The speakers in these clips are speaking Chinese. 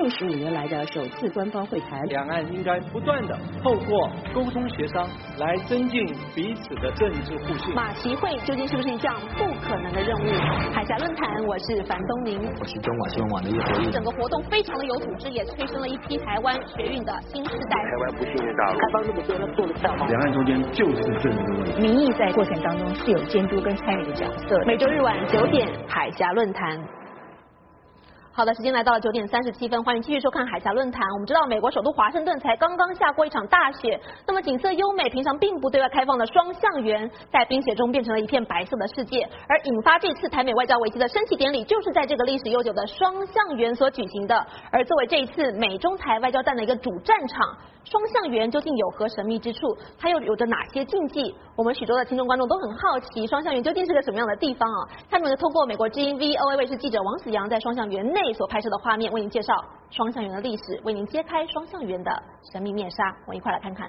65年来的首次官方会谈。 两岸应该不断的透过沟通协商来增进彼此的政治互信。 马习会究竟是不是一项不可能的任务？海峡论坛，我是樊东宁， 我是中广新闻网的叶国义。 整个活动非常的有组织，也催生了一批台湾学运的新世代。 台湾不信任大陆， 开放那么多，他做得到吗？ 两岸中间就是政治问题， 民意在过程当中是有监督跟参与的角色。 每周日晚9点，海峡论坛。好的，时间来到了9点37分，欢迎继续收看海峡论坛。我们知道，美国首都华盛顿才刚刚下过一场大雪，那么景色优美、平常并不对外开放的双向园，在冰雪中变成了一片白色的世界。而引发这次台美外交危机的升旗典礼，就是在这个历史悠久的双向园所举行的。而作为这一次美中台外交战的一个主战场，双向园究竟有何神秘之处？它又有着哪些禁忌？我们许多的听众观众都很好奇，双向园究竟是个什么样的地方啊？他们透过美国之音 VOA 卫视记者王子阳在双向园内所拍摄的画面，为您介绍双向园的历史，为您揭开双向园的神秘面纱。我们一块来看看。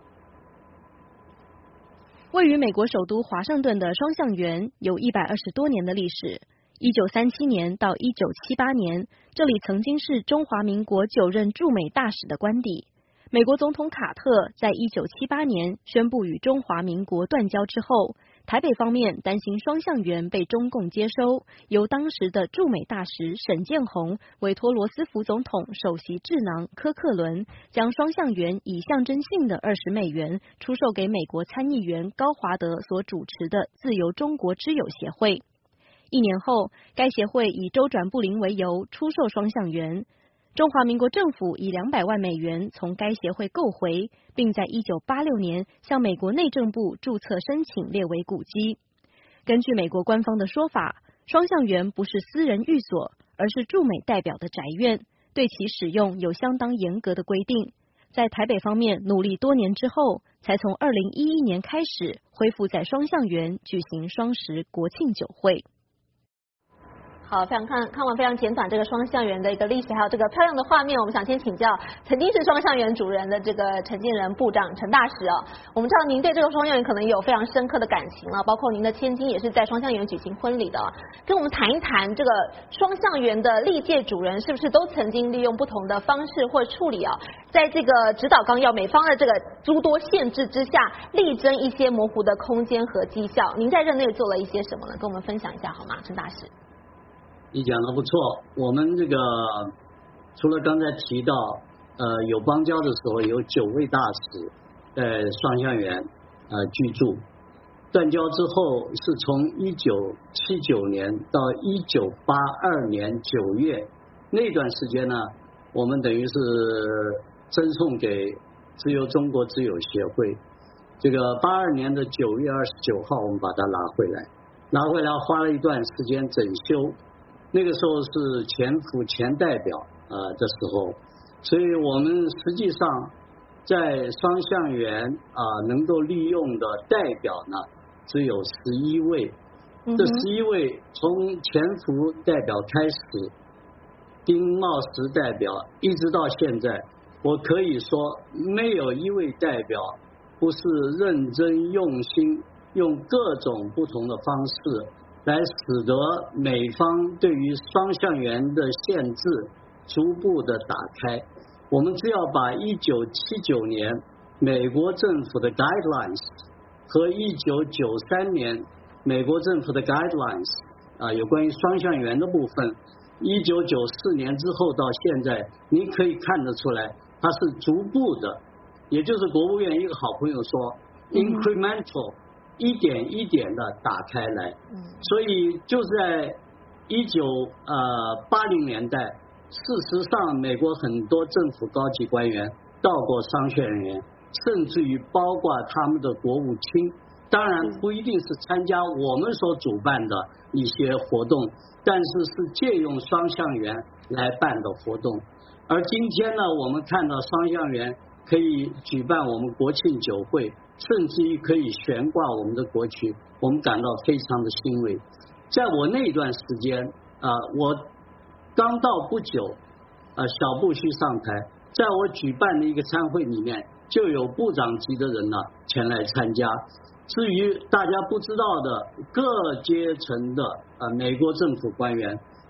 位于美国首都华盛顿的双向园有120多年的历史。1937年到1978年，这里曾经是中华民国9任驻美大使的官邸。美国总统卡特在1978年宣布与中华民国断交之后，台北方面担心双向园被中共接收，由当时的驻美大使沈建宏委托罗斯福总统首席智囊柯克伦，将双向园以象征性的$20出售给美国参议员高华德所主持的自由中国之友协会。1年后，该协会以周转不灵为由出售双向园。中华民国政府以$200万从该协会购回，并在1986年向美国内政部注册申请列为古迹。根据美国官方的说法，双向园不是私人寓所，而是驻美代表的宅院，对其使用有相当严格的规定。在台北方面努力多年之后，才从2011年开始恢复在双向园举行双十国庆酒会。好，看完非常简短这个双向园的一个历史，还有这个漂亮的画面，我们想先请教曾经是双向园主人的这个陈建仁部长陈大使哦。我们知道您对这个双向园可能有非常深刻的感情了，包括您的千金也是在双向园举行婚礼的哦。跟我们谈一谈这个双向园的历届主人是不是都曾经利用不同的方式或处理啊，在这个指导纲要美方的这个诸多限制之下，力争一些模糊的空间和绩效。您在任内做了一些什么呢？跟我们分享一下好吗，陈大使？ 你讲的不错，我们这个除了刚才提到有邦交的时候有9位大使在双向园居住，断交之后是从1979年到1982年9月那段时间呢，我们等于是赠送给自由中国之友协会。这个82年的9月29号我们把它拿回来花了一段时间整修。那个时候是前府前代表的时候，所以我们实际上在双向园能够利用的代表呢只有11位，这11位从前府代表开始，丁茂实代表一直到现在，我可以说没有一位代表不是认真用心，用各种不同的方式来使得美方对于双向园的限制逐步的打开。我们只要把1979年美国政府的 guidelines 和1993年美国政府的 guidelines 有关于双向园的部分，1994年之后到现在，您可以看得出来，它是逐步的，也就是国务院一个好朋友说 incremental。一点一点的打开来，所以就在1980年代，事实上美国很多政府高级官员到过双向园，甚至于包括他们的国务卿，当然不一定是参加我们所主办的一些活动，但是是借用双向园来办的活动。而今天呢，我们看到双向园可以举办我们国庆酒会，甚至于可以悬挂我们的国旗，我们感到非常的欣慰。在我那段时间我刚到不久小布希上台，在我举办的一个参会里面，就有部长级的人呢前来参加。至于大家不知道的各阶层的美国政府官员，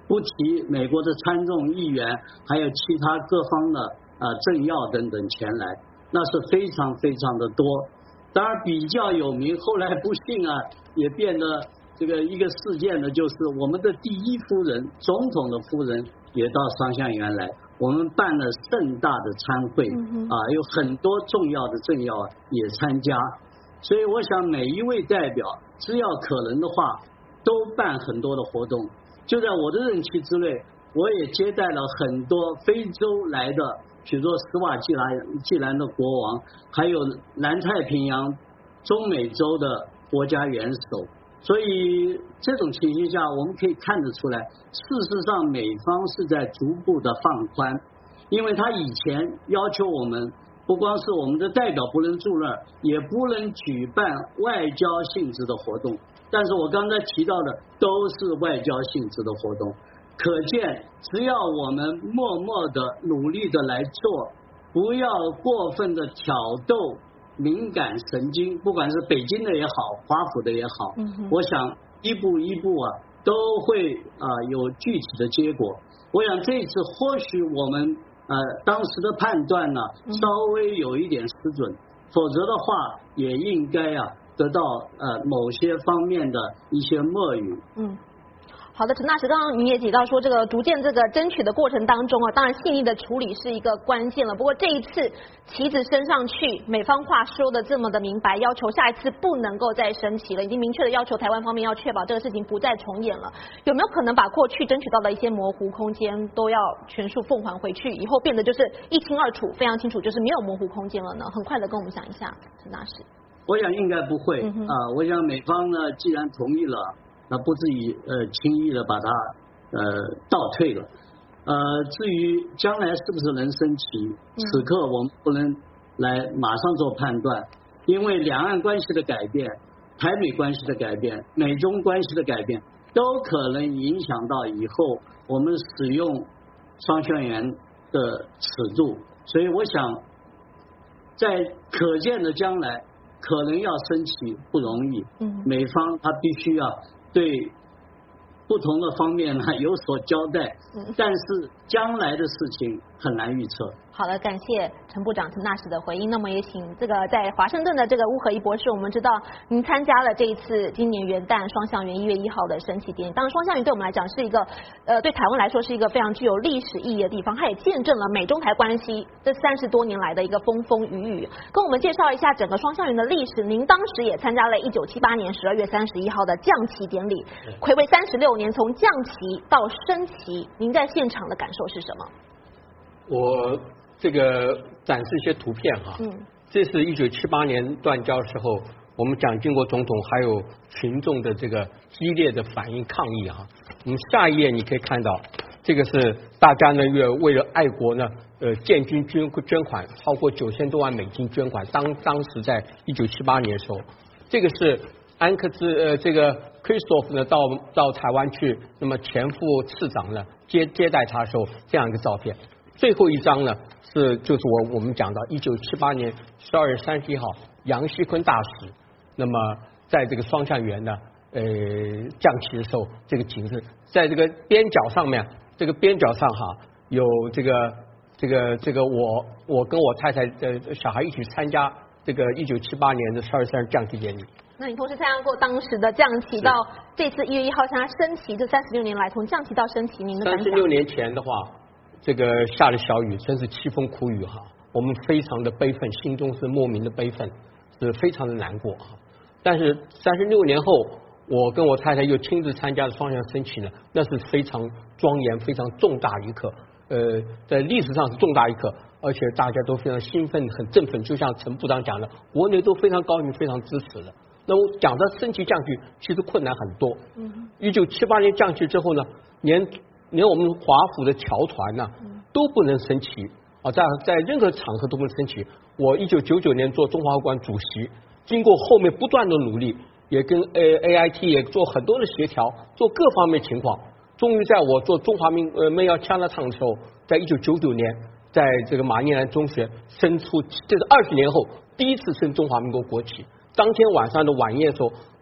不提美国的参众议员，还有其他各方的政要等等前来，那是非常非常的多。当然比较有名，后来不幸也变得这个一个事件呢，就是我们的第一夫人，总统的夫人也到双橡园来，我们办了盛大的参会有很多重要的政要也参加，所以我想每一位代表只要可能的话，都办很多的活动。就在我的任期之内，我也接待了很多非洲来的，比如说斯瓦季兰的国王，还有南太平洋、中美洲的国家元首。所以这种情形下，我们可以看得出来，事实上美方是在逐步的放宽，因为他以前要求我们不光是我们的代表不能住那儿，也不能举办外交性质的活动。但是我刚才提到的都是外交性质的活动，可见只要我们默默的努力的来做，不要过分的挑逗敏感神经，不管是北京的也好，华府的也好，我想一步一步都会有具体的结果。我想这一次或许我们当时的判断呢稍微有一点失准，否则的话也应该得到某些方面的一些默语。 好的，陈大使，刚刚您也提到说，这个逐渐这个争取的过程当中当然细腻的处理是一个关键了。不过这一次旗子升上去，美方话说的这么的明白，要求下一次不能够再升旗了，已经明确的要求台湾方面要确保这个事情不再重演了。有没有可能把过去争取到的一些模糊空间都要全数奉还回去，以后变得就是一清二楚，非常清楚，就是没有模糊空间了呢？很快的跟我们讲一下，陈大使。 我想应该不会我想美方呢既然同意了，那不至于轻易的把它倒退了。至于将来是不是能升旗，此刻我们不能来马上做判断，因为两岸关系的改变、台美关系的改变、美中关系的改变，都可能影响到以后我们使用双橡园的尺度。所以我想在可见的将来可能要升旗不容易，美方他必须对不同的方面有所交代，但是将来的事情很难预测。 好的，感谢陈部长、陈大使的回应。那么也请这个在华盛顿的这个乌合一博士，我们知道您参加了这一次今年元旦双橡园1月1号的升旗典礼。当然，双橡园对我们来讲是一个对台湾来说是一个非常具有历史意义的地方，它也见证了美中台关系这30多年来的一个风风雨雨。跟我们介绍一下整个双橡园的历史。您当时也参加了1978年12月31号的降旗典礼，睽违36年，从降旗到升旗，您在现场的感受是什么？ 我这个展示一些图片这是1978年断交时候，我们蒋经国总统还有群众的这个激烈的反应抗议我们下一页你可以看到，这个是大家呢为了爱国呢建军捐款超过9000多万美金捐款，当时在1978年的时候，这个是安克兹这个 Christoph 呢到台湾去，那么前副次长呢接待他的时候，这样一个照片。最后一张呢就是我们讲到1978年12月31号杨锡坤大使，那么在这个双橡园呢降旗的时候，这个景致在这个边角上面，这个边角上有这个我跟我太太小孩一起参加这个1978年的12月30日降旗典礼。 那你同时参加过当时的降旗到这次1月1号参加升旗，这36年来从降旗到升旗，您的感想 ？36年前的话，这个下了小雨，真是凄风苦雨我们非常的悲愤，心中是莫名的悲愤，是非常的难过但是36年后，我跟我太太又亲自参加了双橡升旗呢，那是非常庄严、非常重大一刻，在历史上是重大一刻，而且大家都非常兴奋、很振奋，就像陈部长讲的，国内都非常高兴、非常支持的。那我讲到升旗降旗，其实困难很多。1978年降旗之后呢，连我们华府的侨团都不能升旗在任何场合都不能升旗。我1999年做中华会馆主席，经过后面不断的努力，也跟AIT 也做很多的协调，做各方面情况，终于在我做中华民谣腔的唱的时候，在1999年，在这个马念兰中学升出，这是20年后第一次升中华民国国旗。当天晚上的晚宴的时候，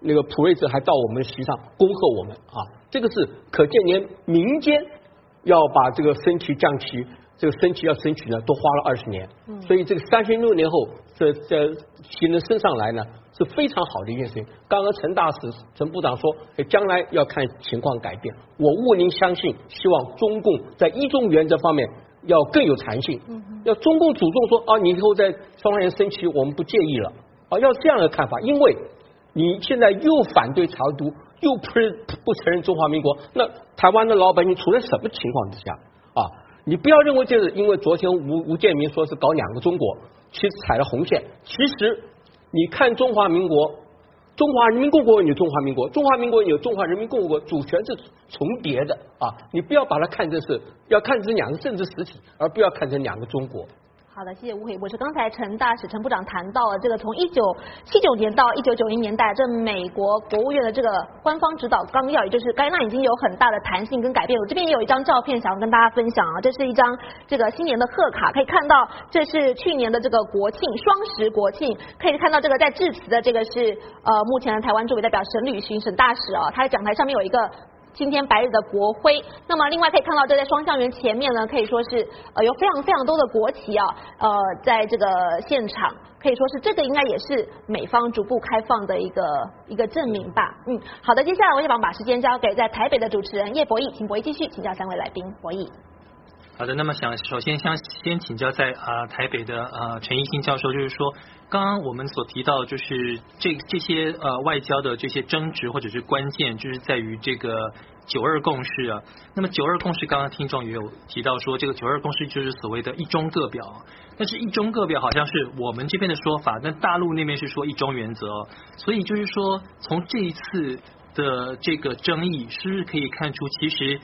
那个普瑞泽还到我们席上恭贺我们啊，这个是可见连民间要把这个升旗降旗，这个升旗要升旗呢，都花了20年，所以这个36年后这旗能升上来呢，是非常好的一件事情。刚刚陈部长说，将来要看情况改变，我务您相信，希望中共在一中原则方面要更有弹性，要中共主动说啊，你以后在双方升旗我们不介意了啊，要这样的看法，因为你现在又反对台独，又不承认中华民国，那台湾的老百姓处在什么情况之下啊？你不要认为就是因为昨天吴建民说是搞2个中国，其实踩了红线。其实你看中华民国，中华人民共和国有中华民国，中华民国有中华人民共和国，主权是重叠的啊！你不要把它看成是，要看成2个政治实体，而不要看成2个中国。 好的，谢谢吴伟博士。刚才陈大使、陈部长谈到了这个从1979年到1991年代，这美国国务院的这个官方指导纲要，也就是该案已经有很大的弹性跟改变。我这边也有一张照片想要跟大家分享啊，这是一张这个新年的贺卡，可以看到这是去年的这个国庆双十国庆，可以看到这个在致辞的这个是目前的台湾驻美代表沈履勋沈大使啊，他在讲台上面有一个今天白日的国徽，那么另外可以看到这在双橡园前面呢，可以说是有非常非常多的国旗啊，在这个现场可以说是这个应该也是美方逐步开放的一个证明吧。好的，接下来我想把时间交给在台北的主持人叶博弈，请博弈继续请教3位来宾。博弈。 好的，那么首先先请教在台北的陈奕信教授，就是说刚刚我们所提到就是这些外交的这些争执或者是关键，就是在于这个9·2共识啊。那么9·2共识，刚刚听众也有提到说，这个9·2共识就是所谓的一中各表，但是一中各表好像是我们这边的说法，但大陆那边是说一中原则，所以就是说从这一次的这个争议，是不是可以看出其实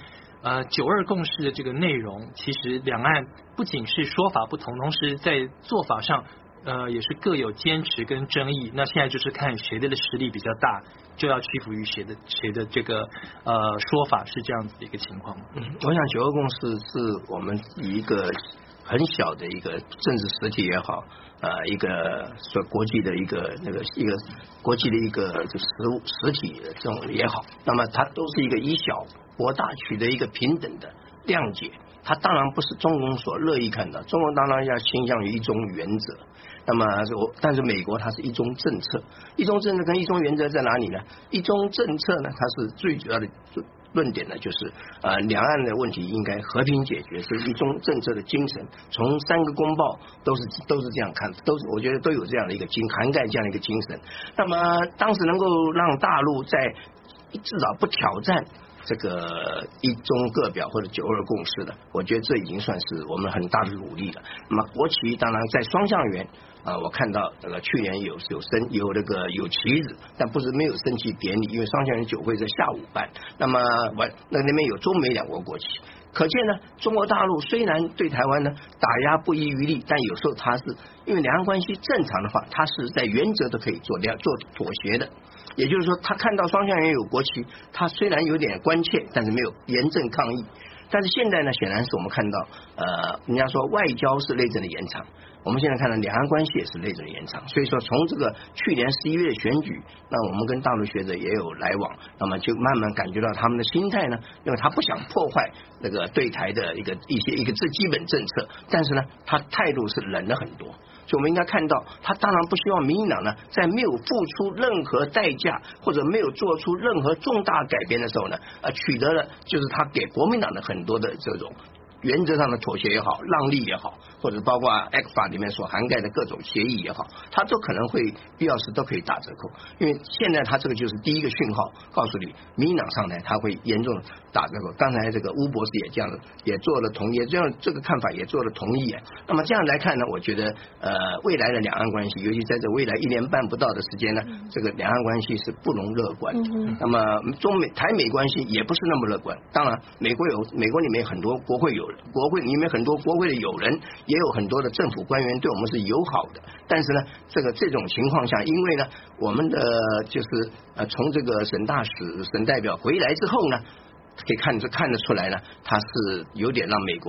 9·2共识的这个内容，其实两岸不仅是说法不同，同时在做法上也是各有坚持跟争议。那现在就是看谁的实力比较大，就要屈服于谁的这个说法，是这样子的一个情况。 我想9·2共识是我们以一个很小的一个政治实体也好，一个说国际的一个国际的一个实体这种也好，那么它都是一个以小博大，取得一个平等的谅解。它当然不是中共所乐意看到，中共当然要倾向于一中原则。那么但是美国它是一中政策，一中政策跟一中原则在哪里呢？一中政策呢，它是最主要的论点呢，就是两岸的问题应该和平解决，所以一中政策的精神，从3个公报都是这样看，我觉得都有这样的一个涵盖这样的一个精神。那么当时能够让大陆在至少不挑战这个一中各表或者9·2共识的，我觉得这已经算是我们很大的努力了。那么国旗当然在双橡园我看到去年有旗子，但不是没有升旗典礼，因为双橡园酒会在下午办。那么那边有中美2国国旗，可见呢，中国大陆虽然对台湾呢打压不遗余力，但有时候它是因为两岸关系正常的话，它是在原则都可以做妥协的。也就是说，他看到双橡园有国旗，他虽然有点关切，但是没有严正抗议。但是现在呢，显然是我们看到，人家说外交是内政的延长，我们现在看到两岸关系也是内政的延长。所以说，从这个去年11月的选举，那我们跟大陆学者也有来往，那么就慢慢感觉到他们的心态呢，因为他不想破坏那个对台的一个这基本政策，但是呢，他态度是冷了很多。所以我们应该看到，他当然不希望民进党呢，在没有付出任何代价或者没有做出任何重大改变的时候呢，取得了就是他给国民党的很多的这种原则上的妥协也好，让利也好，或者包括 ECFA 里面所涵盖的各种协议也好，它都可能会必要时都可以打折扣。因为现在它这个就是第一个讯号，告诉你民进党上台它会严重打折扣。刚才这个巫博士也这样也做了同意，这个看法也做了同意。那么这样来看呢，我觉得未来的两岸关系，尤其在这未来1年半不到的时间呢，这个两岸关系是不容乐观的。那么台美关系也不是那么乐观。当然，美国里面很多国会里面很多国会的友人，也有很多的政府官员对我们是友好的。但是呢，这种情况下，因为呢，我们的就是从这个沈代表回来之后呢，可以看得出来呢，他是有点让美国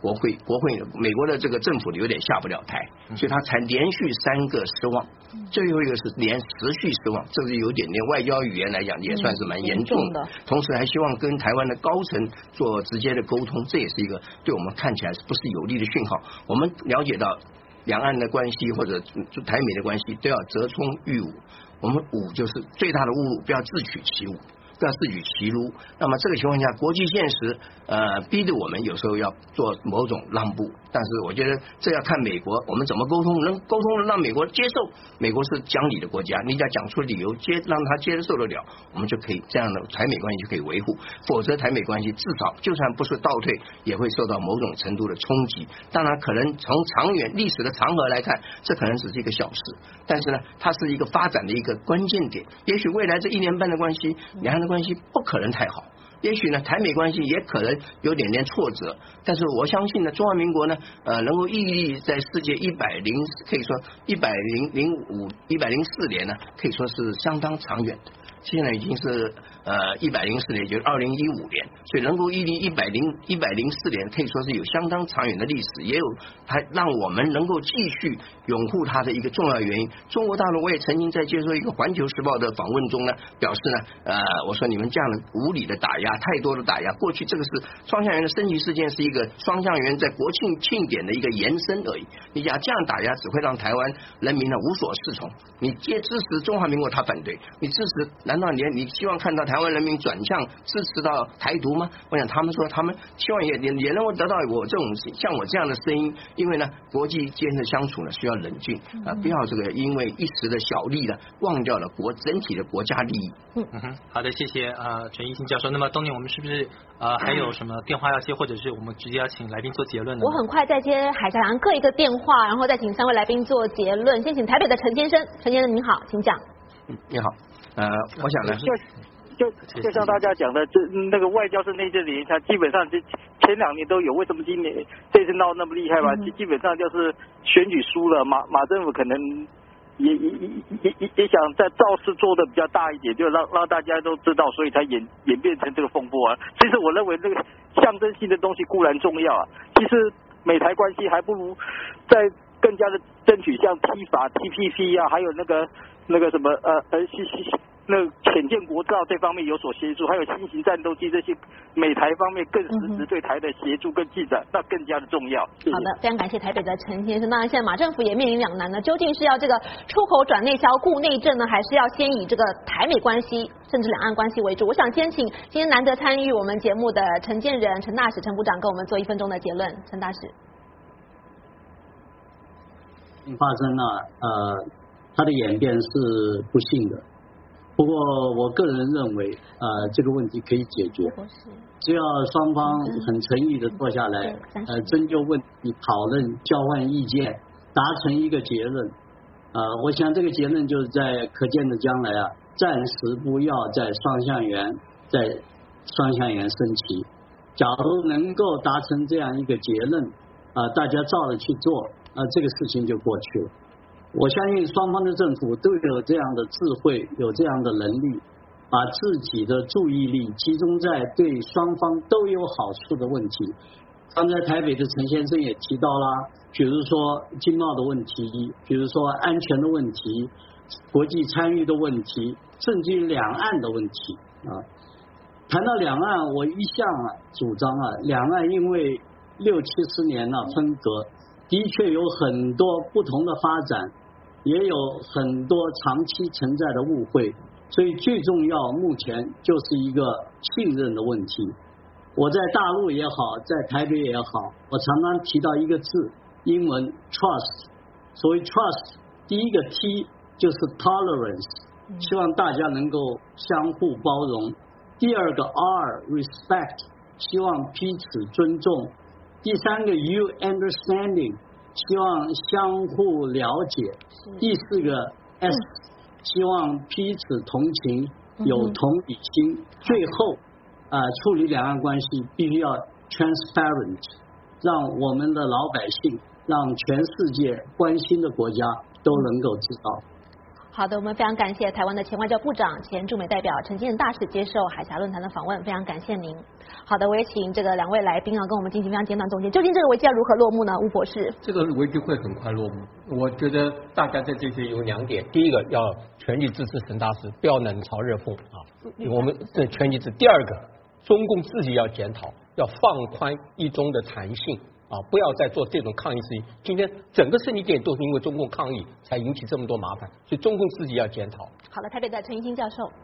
国会美国的这个政府有点下不了台，所以他才连续3个失望，最后一个是连持续失望，这是有点外交语言来讲也算是蛮严重的。同时还希望跟台湾的高层做直接的沟通，这也是一个对我们看起来不是有利的讯号。我们了解到两岸的关系或者台美的关系都要折冲御侮，我们侮就是最大的侮辱，不要自取其辱，不要自取其辱。那么这个情况下，国际现实逼得我们有时候要做某种让步，但是我觉得这要看美国我们怎么沟通，能沟通的让美国接受。美国是讲理的国家，你只要讲出理由让他接受得了，我们就可以这样的台美关系就可以维护。否则台美关系至少就算不是倒退，也会受到某种程度的冲击。当然可能从长远历史的长河来看，这可能只是一个小事，但是呢它是一个发展的一个关键点。也许未来这1年半的关系，两岸的关系不可能太好，也许呢台美关系也可能有点挫折，但是我相信呢中华民国呢能够屹立在世界可以说104年呢，可以说是相当长远的。现在已经是104年，就是2015年，所以能够屹立104年，可以说是有相当长远的历史，也有它让我们能够继续拥护它的一个重要原因。中国大陆我也曾经在接受一个《环球时报》的访问中呢，表示呢我说你们这样的无理的打压，太多的打压，过去这个是双向源的升级事件，是一个双向源在国庆庆典的一个延伸而已。你讲这样打压只会让台湾人民呢无所适从。你支持中华民国，他反对；你支持，难道你希望看到台湾人民转向支持到台独吗？我想他们说他们希望也能够得到我这种像我这样的声音，因为呢国际间的相处呢需要冷静不要这个因为一时的小利呢忘掉了整体的国家利益。 好的，谢谢陈奕信教授。那么东年我们是不是还有什么电话要接，或者是我们直接要请来宾做结论呢？ 我很快再接海峡两岸各一个电话，然后再请3位来宾做结论。先请台北的陈先生，陈先生您好，请讲。 你好，我想呢就像大家讲的，那个外交是内政的影响，基本上前2年都有，为什么今年这次闹那么厉害吧？基本上就是选举输了，马政府可能也想在造势做的比较大一点，就让大家都知道，所以才演变成这个风波啊。其实我认为那个象征性的东西固然重要啊，其实美台关系还不如在更加的争取像 TPP 啊，还有那个什么那潜舰国造这方面有所协助，还有新型战斗机这些美台方面更实质对台的协助跟进展，那更加的重要。谢谢。 好的，非常感谢台北的陈先生。当然，现在马政府也面临两难呢，究竟是要这个出口转内销顾内政呢，还是要先以这个台美关系甚至两岸关系为主？我想先请今天难得参与我们节目的陈建仁陈大使陈部长跟我们做1分钟的结论。陈大使。 发生了它的演变是不幸的。不过我个人认为这个问题可以解决，只要双方很诚意的坐下来针就问题讨论交换意见达成一个结论我想这个结论就是在可见的将来暂时不要在双向源升级。假如能够达成这样一个结论大家照着去做这个事情就过去了。我相信双方的政府都有这样的智慧，有这样的能力，把自己的注意力集中在对双方都有好处的问题。刚才台北的陈先生也提到了，比如说经贸的问题，比如说安全的问题，国际参与的问题，甚至于两岸的问题谈到两岸，我一向主张两岸因为60-70年分隔，的确有很多不同的发展，也有很多长期存在的误会，所以最重要目前就是一个信任的问题。我在大陆也好，在台北也好，我常常提到一个字，英文 trust。 所谓 trust， 第一个 T 就是 tolerance， 希望大家能够相互包容。第二个 R respect， 希望彼此尊重。第3个 U understanding， 希望相互了解。第4个 S， 希望彼此同情，有同理心。最后处理两岸关系必须要 transparent， 让我们的老百姓，让全世界关心的国家都能够知道。 好的，我们非常感谢台湾的前外交部长、前驻美代表陈金仁大使接受海峡论坛的访问，非常感谢您。好的，我也请这个2位来宾跟我们进行非常简短总结。究竟这个危机要如何落幕呢？吴博士， 这个危机会很快落幕。我觉得大家在这些有2点，第一个要全力支持陈大使，不要冷嘲热讽啊。我们这全力支持。第二个，中共自己要检讨，要放宽一中的弹性。不要再做这种抗议事情。今天整个胜利点都是因为中共抗议才引起这么多麻烦，所以中共自己要检讨。 好的，台北的陈一新教授。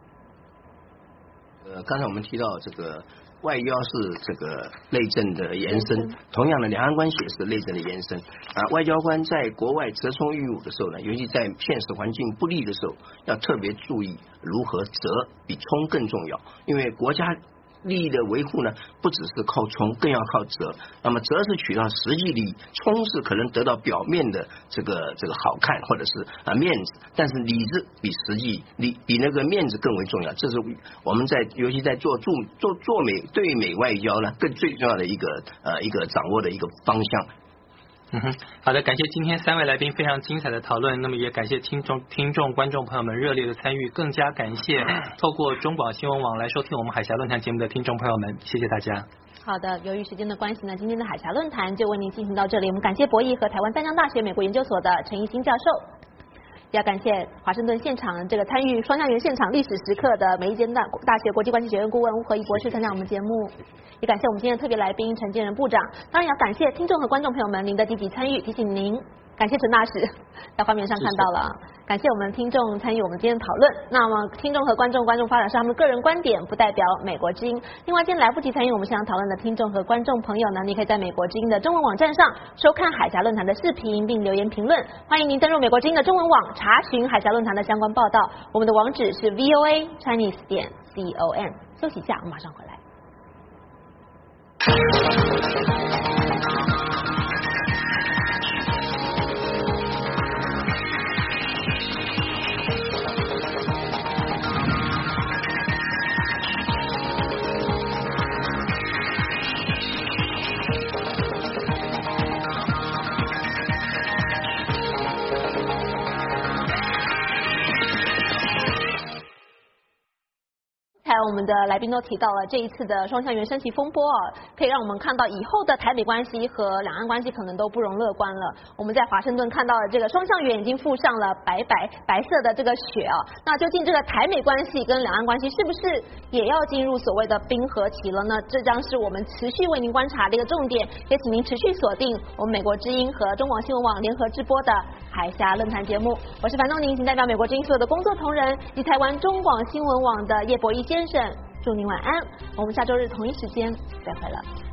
刚才我们提到这个外交是这个内政的延伸，同样的两岸关系也是内政的延伸。外交官在国外折冲御侮的时候呢，尤其在现实环境不利的时候，要特别注意如何折，比冲更重要，因为国家利益的维护呢，不只是靠冲，更要靠折。那么折是取到实际利益，冲是可能得到表面的这个好看或者是面子，但是理智比实际比那个面子更为重要。这是我们尤其在做对美外交呢，更最重要的一个掌握的一个方向。 好的，感谢今天3位来宾非常精彩的讨论，那么也感谢听众观众朋友们热烈的参与，更加感谢透过中广新闻网来收听我们海峡论坛节目的听众朋友们，谢谢大家。 好的，由于时间的关系呢，今天的海峡论坛就为您进行到这里。我们感谢博弈和台湾淡江大学美国研究所的陈一新教授，也要感谢华盛顿现场这个参与双向园现场历史时刻的美利坚大学国际关系学院顾问吴和一博士参加我们节目，也感谢我们今天的特别来宾陈建仁部长，当然也要感谢听众和观众朋友们您的积极参与，提醒您。感谢陈大使，在画面上看到了。感谢我们听众参与我们今天的讨论。那么听众和观众发表是他们个人观点，不代表美国之音。另外，今天来不及参与我们现场讨论的听众和观众朋友呢，你可以在美国之音的中文网站上收看海峡论坛的视频，并留言评论。欢迎您登入美国之音的中文网查询海峡论坛的相关报道。我们的网址是 voachinese.com。休息一下，我们马上回来。我们的来宾都提到了这一次的双向园升级风波可以让我们看到以后的台美关系和两岸关系可能都不容乐观了。我们在华盛顿看到了这个双向园已经附上了白色的这个雪那究竟这个台美关系跟两岸关系是不是也要进入所谓的冰河期了呢？这将是我们持续为您观察的一个重点，也请您持续锁定我们美国之音和中广新闻网联合直播的海峡论坛节目。我是樊东宁，仅代表美国之音所有的工作同仁及台湾中广新闻网的叶博弈先生，祝您晚安。我们下周日同一时间再会了。